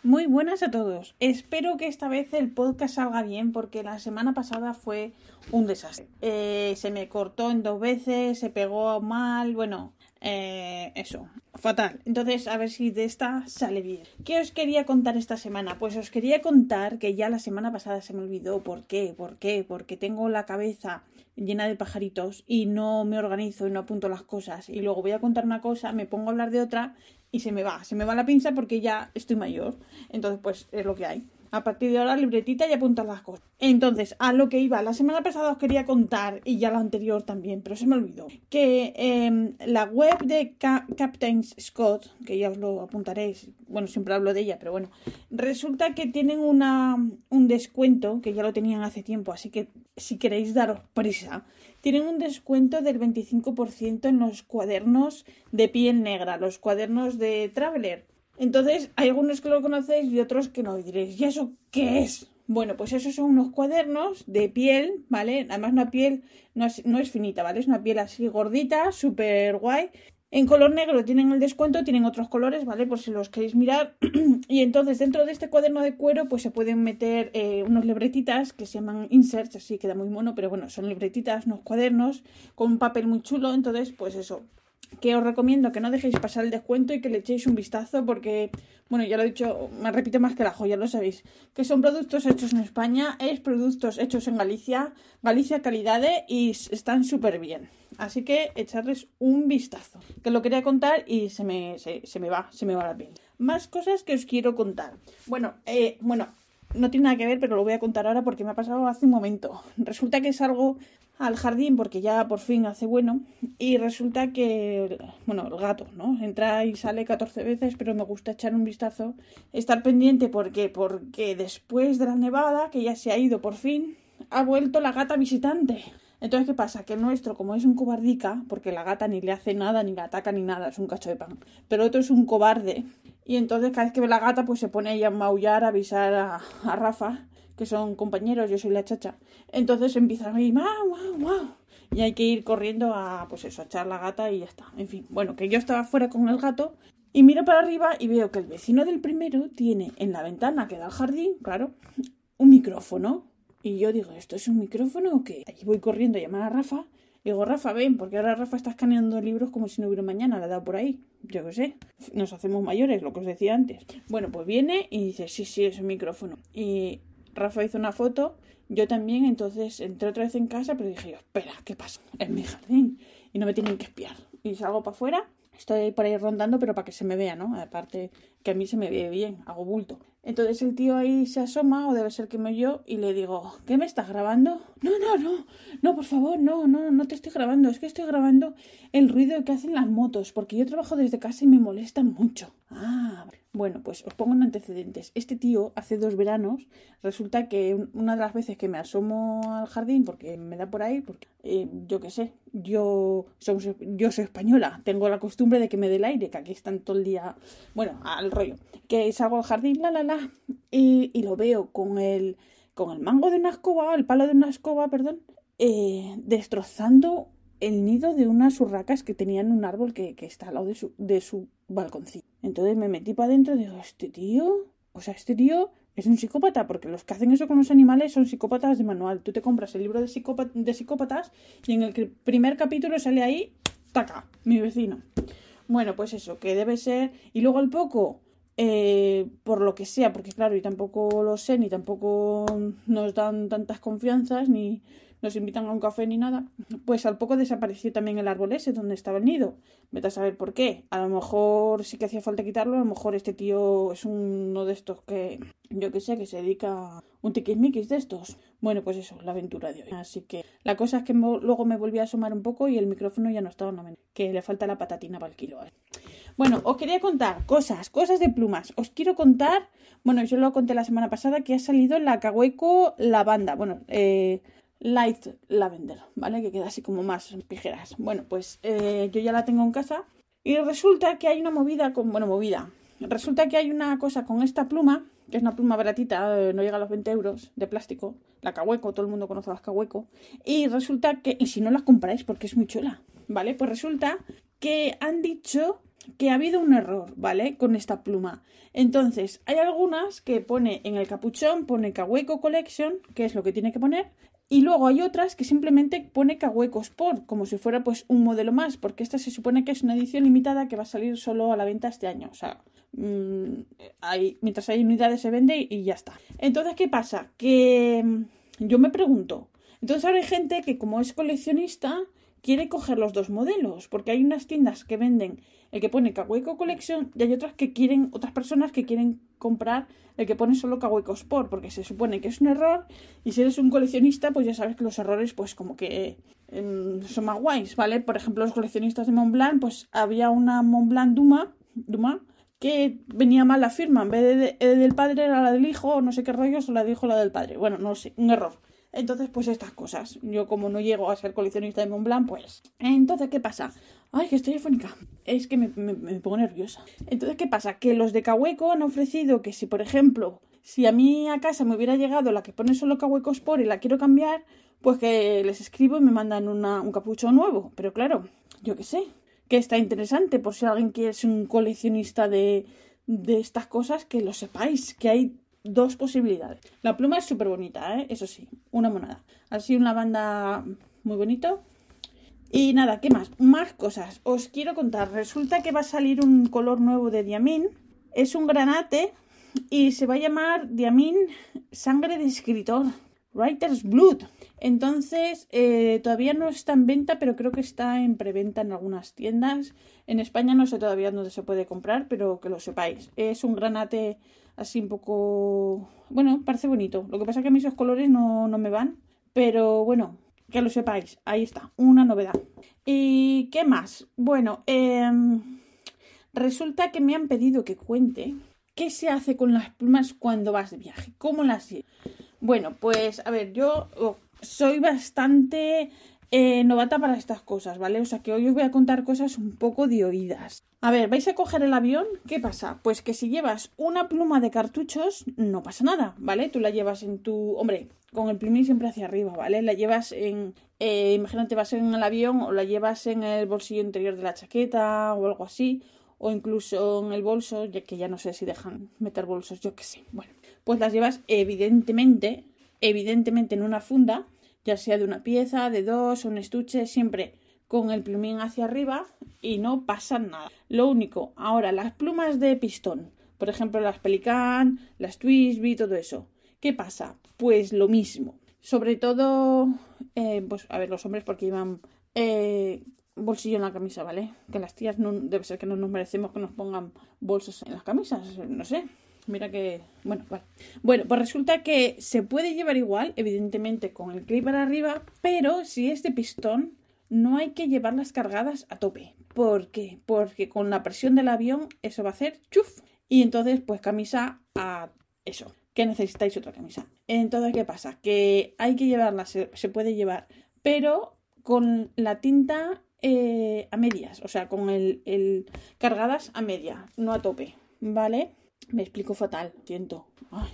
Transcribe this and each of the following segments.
Muy buenas a todos. Espero que esta vez el podcast salga bien porque la semana pasada fue un desastre. Se me cortó en 2 veces, se pegó mal, eso, fatal. Entonces, a ver si de esta sale bien. ¿Qué os quería contar esta semana? Pues os quería contar que ya la semana pasada se me olvidó. ¿Por qué? Porque tengo la cabeza llena de pajaritos y no me organizo y no apunto las cosas. Y luego voy a contar una cosa, me pongo a hablar de otra y se me va la pinza porque ya estoy mayor. Entonces, pues es lo que hay. A partir de ahora, libretita y apuntar las cosas. Entonces, a lo que iba. La semana pasada os quería contar, y ya la anterior también, pero se me olvidó, que la web de Captain Scott, que ya os lo apuntaréis, bueno, siempre hablo de ella, pero bueno, resulta que tienen un descuento, que ya lo tenían hace tiempo, así que si queréis daros prisa, tienen un descuento del 25% en los cuadernos de piel negra, los cuadernos de Traveler. Entonces, hay algunos que lo conocéis y otros que no. Y diréis, ¿y eso qué es? Bueno, pues esos son unos cuadernos de piel, ¿vale? Además, una piel no es finita, ¿vale? Es una piel así gordita, súper guay. En color negro tienen el descuento, tienen otros colores, ¿vale? Por si los queréis mirar. Y entonces, dentro de este cuaderno de cuero, pues se pueden meter unos libretitas que se llaman inserts, así queda muy mono, pero bueno, son libretitas, unos cuadernos con un papel muy chulo. Entonces, pues eso, que os recomiendo que no dejéis pasar el descuento y que le echéis un vistazo porque, bueno, ya lo he dicho, me repito más que la joya, lo sabéis, que son productos hechos en España, es productos hechos en Galicia calidades y están súper bien. Así que echarles un vistazo, que lo quería contar y se me va la pinza. Más cosas que os quiero contar. Bueno, no tiene nada que ver, pero lo voy a contar ahora porque me ha pasado hace un momento. Resulta que salgo al jardín porque ya por fin hace bueno y resulta que, bueno, el gato, ¿no? Entra y sale 14 veces, pero me gusta echar un vistazo, estar pendiente porque después de la nevada, que ya se ha ido por fin, ha vuelto la gata visitante. Entonces, ¿qué pasa? Que el nuestro, como es un cobardica, porque la gata ni le hace nada, ni la ataca, ni nada, es un cacho de pan, pero el otro es un cobarde, y entonces cada vez que ve la gata, pues se pone ahí a maullar, a avisar a Rafa, que son compañeros, yo soy la chacha. Entonces empieza a ir, ¡mau, mau, mau! Y hay que ir corriendo a, pues eso, a echar la gata y ya está. En fin, bueno, que yo estaba fuera con el gato y miro para arriba y veo que el vecino del primero tiene en la ventana que da al jardín, claro, un micrófono. Y yo digo, ¿esto es un micrófono o qué? Allí voy corriendo a llamar a Rafa. Digo, Rafa, ven, porque ahora Rafa está escaneando libros como si no hubiera mañana, la ha dado por ahí. Yo qué sé, nos hacemos mayores, lo que os decía antes. Bueno, pues viene y dice, sí, es un micrófono. Y Rafa hizo una foto, yo también, entonces entré otra vez en casa, pero dije yo, espera, ¿qué pasa? Es mi jardín y no me tienen que espiar. Y salgo para afuera, estoy por ahí rondando, pero para que se me vea, ¿no? Aparte que a mí se me ve bien, hago bulto. Entonces el tío ahí se asoma, o debe ser que me oyó, y le digo, ¿qué me estás grabando? No, por favor, no te estoy grabando, es que estoy grabando el ruido que hacen las motos, porque yo trabajo desde casa y me molestan mucho. Ah, bueno, pues os pongo en antecedentes. Este tío, hace 2 veranos, resulta que una de las veces que me asomo al jardín, porque me da por ahí, porque yo qué sé, yo soy española, tengo la costumbre de que me dé el aire, que aquí están todo el día, bueno, al rollo, que salgo al jardín, y lo veo con el mango de una escoba, el palo de una escoba, perdón, destrozando el nido de unas urracas que tenía en un árbol que está al lado de su balconcillo. Entonces me metí para adentro y digo, este tío es un psicópata, porque los que hacen eso con los animales son psicópatas de manual. Tú te compras el libro de psicópatas y en el primer capítulo sale ahí, taca, mi vecino. Bueno, pues eso, que debe ser. Y luego al poco, por lo que sea, porque claro, y tampoco lo sé, ni tampoco nos dan tantas confianzas, ni nos invitan a un café ni nada, pues al poco desapareció también el árbol ese donde estaba el nido. Vete a saber por qué. A lo mejor sí que hacía falta quitarlo, a lo mejor este tío es uno de estos que, yo que sé, que se dedica a un tiquismiquis de estos. Bueno, pues eso, la aventura de hoy. Así que la cosa es que luego me volví a asomar un poco y el micrófono ya no estaba en la mente, que le falta la patatina para el kilo. Bueno, os quería contar cosas de plumas. Os quiero contar, bueno, yo lo conté la semana pasada, que ha salido la Kaweco Lavanda. Bueno, Light Lavender, ¿vale? Que queda así como más pijeras. Bueno, pues yo ya la tengo en casa y resulta que hay una movida. Resulta que hay una cosa con esta pluma, que es una pluma baratita, no llega a los 20 euros, de plástico. La Kaweco, todo el mundo conoce las Kaweco. Y resulta que, y si no las compráis porque es muy chula, ¿vale? Pues resulta que han dicho que ha habido un error, ¿vale? Con esta pluma. Entonces, hay algunas que pone en el capuchón, pone Kaweco Collection, que es lo que tiene que poner, y luego hay otras que simplemente pone Kaweco Sport, como si fuera pues un modelo más, porque esta se supone que es una edición limitada que va a salir solo a la venta este año. O sea, mientras hay unidades se vende y ya está. Entonces, ¿qué pasa? Que yo me pregunto, entonces ahora hay gente que como es coleccionista quiere coger los dos modelos, porque hay unas tiendas que venden el que pone Kaweco Collection y hay otras personas que quieren comprar el que pone solo Kaweco Sport, porque se supone que es un error y si eres un coleccionista pues ya sabes que los errores pues como que son más guays, ¿vale? Por ejemplo, los coleccionistas de Montblanc, pues había una Montblanc Duma que venía mal la firma, en vez del padre era la del hijo, o no sé qué rollos, o la del hijo la del padre. Bueno, no sé, un error. Entonces, pues estas cosas. Yo como no llego a ser coleccionista de Montblanc, pues... Entonces, ¿qué pasa? Ay, que estoy afónica. Es que me pongo nerviosa. Entonces, ¿qué pasa? Que los de Kaweco han ofrecido que si, por ejemplo, si a mí a casa me hubiera llegado la que pone solo Kaweco Sport y la quiero cambiar, pues que les escribo y me mandan un capuchón nuevo. Pero claro, yo qué sé, que está interesante por si alguien quiere ser un coleccionista de estas cosas, que lo sepáis, que hay dos posibilidades. La pluma es súper bonita, ¿eh? Eso sí, una monada. Así una banda muy bonito. Y nada, ¿qué más? Más cosas. Os quiero contar. Resulta que va a salir un color nuevo de Diamine. Es un granate y se va a llamar Diamine Sangre de Escritor. Writer's Blood. Entonces, todavía no está en venta, pero creo que está en preventa en algunas tiendas. En España no sé todavía dónde se puede comprar, pero que lo sepáis. Es un granate así un poco... Bueno, parece bonito. Lo que pasa es que a mí esos colores no me van. Pero bueno, que lo sepáis. Ahí está, una novedad. ¿Y qué más? Bueno, resulta que me han pedido que cuente qué se hace con las plumas cuando vas de viaje. ¿Cómo las llevas? Bueno, pues a ver, yo soy bastante novata para estas cosas, ¿vale? O sea que hoy os voy a contar cosas un poco de oídas. A ver, ¿vais a coger el avión? ¿Qué pasa? Pues que si llevas una pluma de cartuchos, no pasa nada, ¿vale? Tú la llevas en tu... Hombre, con el plumín siempre hacia arriba, ¿vale? La llevas en... imagínate, vas en el avión o la llevas en el bolsillo interior de la chaqueta o algo así. O incluso en el bolso, ya que ya no sé si dejan meter bolsos, yo qué sé. Bueno, pues las llevas evidentemente en una funda, ya sea de una pieza, de dos, un estuche, siempre con el plumín hacia arriba y no pasa nada. Lo único, ahora las plumas de pistón, por ejemplo las Pelican, las Twisby, todo eso. ¿Qué pasa? Pues lo mismo. Sobre todo, pues a ver, los hombres porque llevan bolsillo en la camisa, ¿vale? Que las tías no, debe ser que no nos merecemos que nos pongan bolsos en las camisas, no sé. Mira que... Bueno, vale. Bueno, pues resulta que se puede llevar igual, evidentemente con el clip para arriba, pero si es de pistón, no hay que llevarlas cargadas a tope. ¿Por qué? Porque con la presión del avión eso va a hacer chuf. Y entonces, pues camisa a eso. Que necesitáis otra camisa. Entonces, ¿qué pasa? Que hay que llevarla, se puede llevar, pero con la tinta a medias. O sea, con el cargadas a media, no a tope, ¿vale? Me explico fatal, siento. Ay.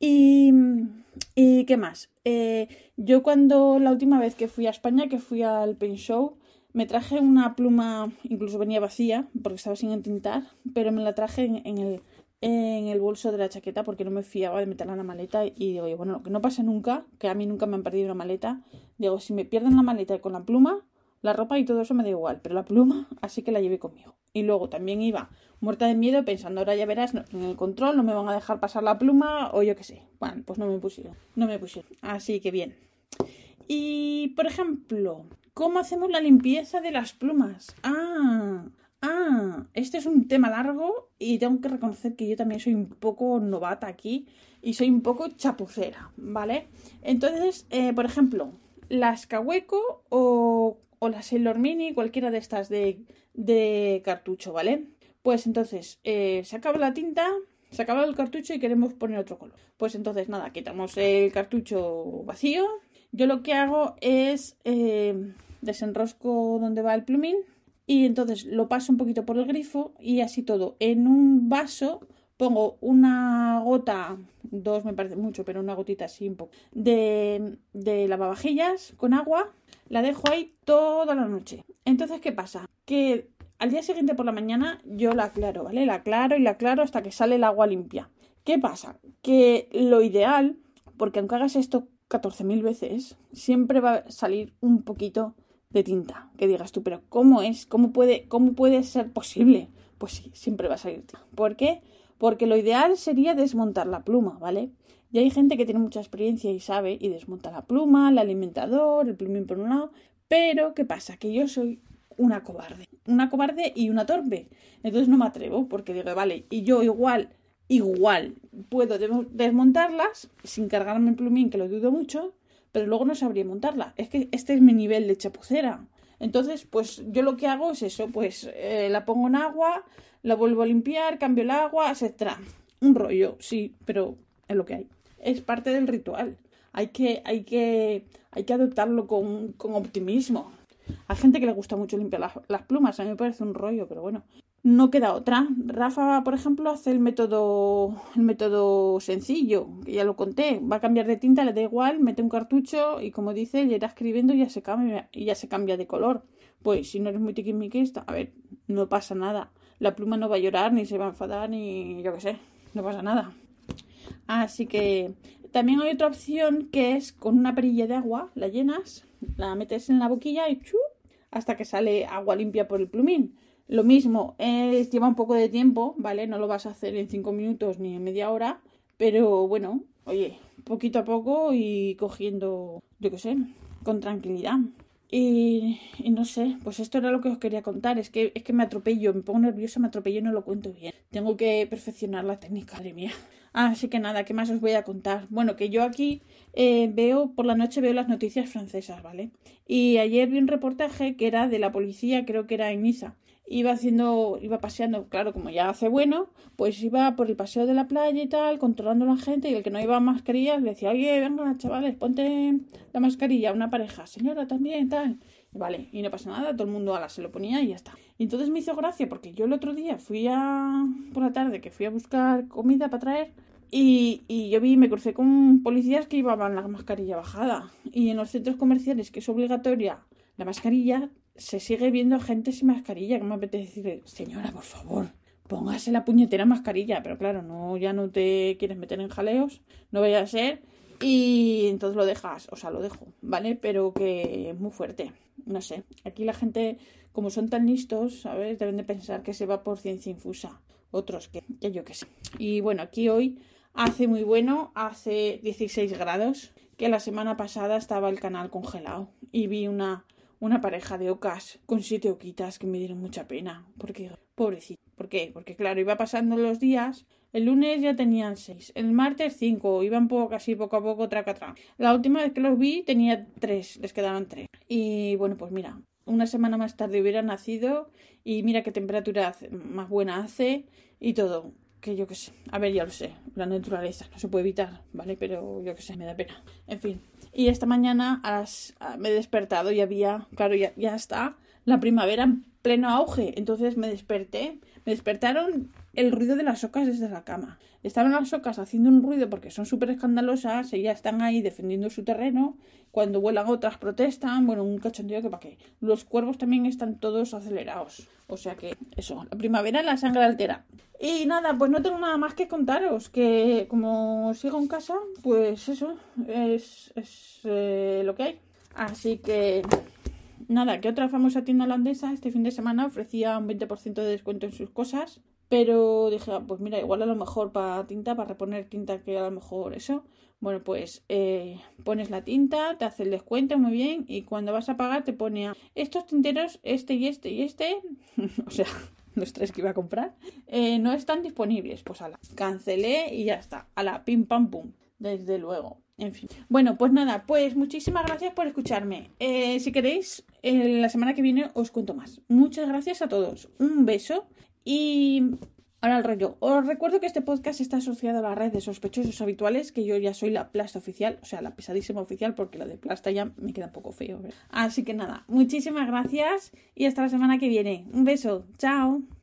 ¿Y qué más? Yo cuando la última vez que fui a España, que fui al Paint Show, me traje una pluma, incluso venía vacía, porque estaba sin entintar, pero me la traje en el bolso de la chaqueta porque no me fiaba de meterla en la maleta. Y digo, bueno, lo que no pasa nunca, que a mí nunca me han perdido una maleta, digo, si me pierden la maleta con la pluma, la ropa y todo eso me da igual, pero la pluma, así que la llevé conmigo. Y luego también iba muerta de miedo pensando, ahora ya verás, en el control no me van a dejar pasar la pluma o yo qué sé. Bueno, pues no me pusieron. Así que bien. Y, por ejemplo, ¿cómo hacemos la limpieza de las plumas? Este es un tema largo y tengo que reconocer que yo también soy un poco novata aquí y soy un poco chapucera, ¿vale? Entonces, por ejemplo, las Kaweco o las Sailor Mini, cualquiera de estas de cartucho, ¿vale? Pues entonces, se acaba la tinta, se acaba el cartucho y queremos poner otro color. Pues entonces, nada, quitamos el cartucho vacío. Yo lo que hago es desenrosco donde va el plumín y entonces lo paso un poquito por el grifo y así todo. En un vaso pongo una gota, dos me parece mucho, pero una gotita así un poco, de lavavajillas con agua. La dejo ahí toda la noche. Entonces, ¿qué pasa? Que al día siguiente por la mañana yo la aclaro, ¿vale? La aclaro y la aclaro hasta que sale el agua limpia. ¿Qué pasa? Que lo ideal, porque aunque hagas esto 14.000 veces, siempre va a salir un poquito de tinta. Que digas tú, pero ¿cómo es? ¿Cómo puede ser posible? Pues sí, siempre va a salir tinta. ¿Por qué? Porque lo ideal sería desmontar la pluma, ¿vale? Y hay gente que tiene mucha experiencia y sabe y desmonta la pluma, el alimentador, el plumín por un lado. Pero, ¿qué pasa? Que yo soy una cobarde. Una cobarde y una torpe. Entonces no me atrevo porque digo, vale, y yo igual puedo desmontarlas sin cargarme el plumín, que lo dudo mucho, pero luego no sabría montarla. Es que este es mi nivel de chapucera. Entonces, pues yo lo que hago es eso, pues la pongo en agua, la vuelvo a limpiar, cambio el agua, etcétera. Un rollo, sí, pero es lo que hay. Es parte del ritual. Hay que adoptarlo con optimismo. Hay gente que le gusta mucho limpiar las plumas, a mí me parece un rollo, pero bueno. No queda otra. Rafa, por ejemplo, hace el método sencillo, que ya lo conté. Va a cambiar de tinta, le da igual, mete un cartucho y como dice, ya irá escribiendo y ya se cambia de color. Pues si no eres muy tiquismiquista, a ver, no pasa nada. La pluma no va a llorar, ni se va a enfadar, ni yo qué sé, no pasa nada. Así que también hay otra opción que es con una perilla de agua, la llenas, la metes en la boquilla y ¡chup! Hasta que sale agua limpia por el plumín. Lo mismo, lleva un poco de tiempo, ¿vale? No lo vas a hacer en 5 minutos ni en media hora, pero bueno, oye, poquito a poco y cogiendo, yo qué sé, con tranquilidad. Y no sé, pues esto era lo que os quería contar. Es que me atropello, me pongo nerviosa, me atropello y no lo cuento bien. Tengo que perfeccionar la técnica, madre mía. Así que nada, ¿qué más os voy a contar? Bueno, que yo aquí por la noche veo las noticias francesas, ¿vale? Y ayer vi un reportaje que era de la policía, creo que era en Niza. Iba paseando, claro, como ya hace bueno, pues iba por el paseo de la playa y tal, controlando a la gente, y el que no iba a mascarillas le decía, oye, venga, chavales, ponte la mascarilla, una pareja, señora, también, tal. Y vale, y no pasa nada, todo el mundo se lo ponía y ya está. Y entonces me hizo gracia, porque yo el otro día por la tarde, que fui a buscar comida para traer, y me crucé con policías que llevaban la mascarilla bajada. Y en los centros comerciales, que es obligatoria la mascarilla, se sigue viendo gente sin mascarilla, que me apetece decirle, señora, por favor, póngase la puñetera mascarilla. Pero claro, no, ya no te quieres meter en jaleos, no vaya a ser, y entonces lo dejas, o sea, lo dejo, ¿vale? Pero que es muy fuerte, no sé, aquí la gente, como son tan listos, ¿sabes? Deben de pensar que se va por ciencia infusa, otros que yo qué sé. Y bueno, aquí hoy hace muy bueno, hace 16 grados, que la semana pasada estaba el canal congelado y vi una pareja de ocas con 7 oquitas que me dieron mucha pena, porque, pobrecito. ¿Por qué? Porque claro, iba pasando los días, el lunes ya tenían 6, el martes 5, iban casi poco a poco, traca. La última vez que los vi tenía 3, les quedaban 3. Y bueno, pues mira, una semana más tarde hubieran nacido y mira qué temperatura más buena hace y todo. Que yo qué sé, a ver, ya lo sé, la naturaleza no se puede evitar, ¿vale? Pero yo qué sé, me da pena. En fin, y esta mañana me he despertado y había, claro, ya está la primavera en pleno auge. Entonces me despertaron el ruido de las ocas desde la cama. Estaban las ocas haciendo un ruido porque son súper escandalosas, ellas están ahí defendiendo su terreno. Cuando vuelan otras protestan, bueno, un cachondeo que para qué. Los cuervos también están todos acelerados. O sea que eso, la primavera la sangre altera. Y nada, pues no tengo nada más que contaros, que como sigo en casa, pues eso, es lo que hay. Así que nada, que otra famosa tienda holandesa este fin de semana ofrecía un 20% de descuento en sus cosas, pero dije, pues mira, igual a lo mejor para reponer tinta, que a lo mejor eso. Bueno, pues pones la tinta, te hace el descuento muy bien y cuando vas a pagar te pone estos tinteros, este y este y este, o sea, los 3 que iba a comprar, no están disponibles. Pues cancelé y ya está, pim pam pum, desde luego. En fin. Bueno, pues nada, pues muchísimas gracias por escucharme. Si queréis, la semana que viene os cuento más. Muchas gracias a todos. Un beso y ahora el rollo. Os recuerdo que este podcast está asociado a la red de sospechosos habituales, que yo ya soy la plasta oficial, o sea, la pesadísima oficial, porque la de plasta ya me queda un poco feo, ¿verdad? Así que nada, muchísimas gracias y hasta la semana que viene. Un beso. Chao.